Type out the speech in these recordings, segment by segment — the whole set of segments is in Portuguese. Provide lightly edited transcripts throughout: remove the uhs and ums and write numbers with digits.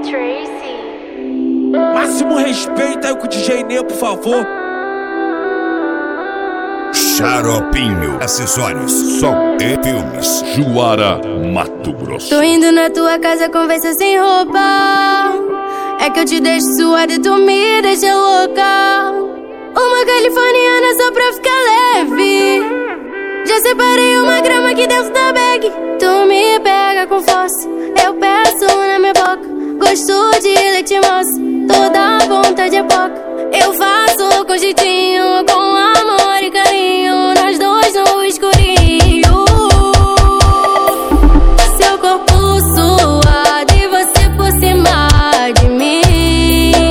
Máximo respeito aí com o DJ Nê, por favor. Xaropinho, acessórios, som e filmes. Juara, Mato Grosso. Tô indo na tua casa, conversa sem roupa. É que eu te deixo suada e tu me deixa louca. Uma californiana só pra ficar leve. Já separei uma grama aqui dentro da bag. Tu me pega com força, eu peço na minha boca. Gosto de leite moça, toda vontade é pouca. Eu faço com jeitinho, com amor e carinho, nós dois no escurinho. Seu corpo suado e você por cima de mim.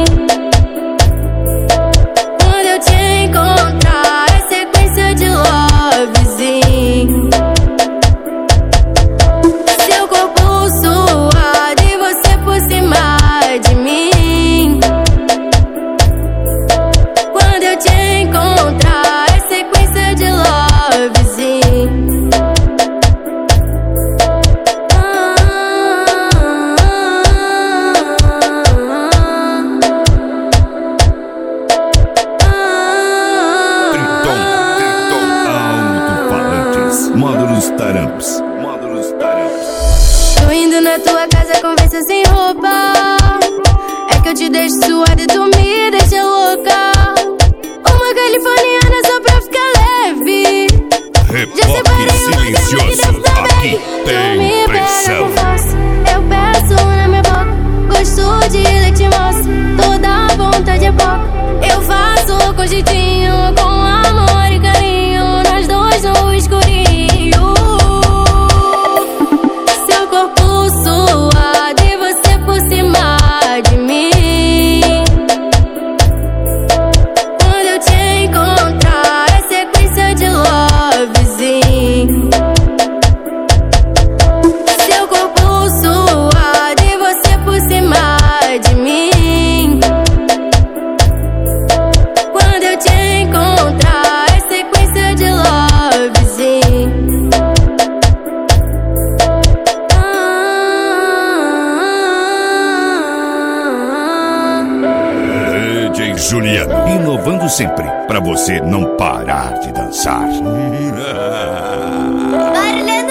Quando eu te encontrar é sequência de lovezinho. Seu corpo suado e você por cima de mim. Quando eu te encontrar é sequência de lovezinho. Alto-falantes, módulos taramps. Tô indo na tua casa, conversa sem roupa. É que eu te deixo suada e tu me deixa louca. Uma californiana só pra ficar leve. Reboque silencioso, aqui tem pressão. Eu peço na minha boca, gosto de leite moça, toda vontade é pouca. Eu faço com jeitinho, com amor e carinho, nós dois no escurinho. Seu corpo suado e você por cima de mim. Quando eu te encontrar é sequência de lovezinho. Seu corpo suado e você por cima de mim. Quando eu te encontrar é sequência de lovezinho. DJ Juliano, inovando sempre, pra você não parar de dançar. Barulhando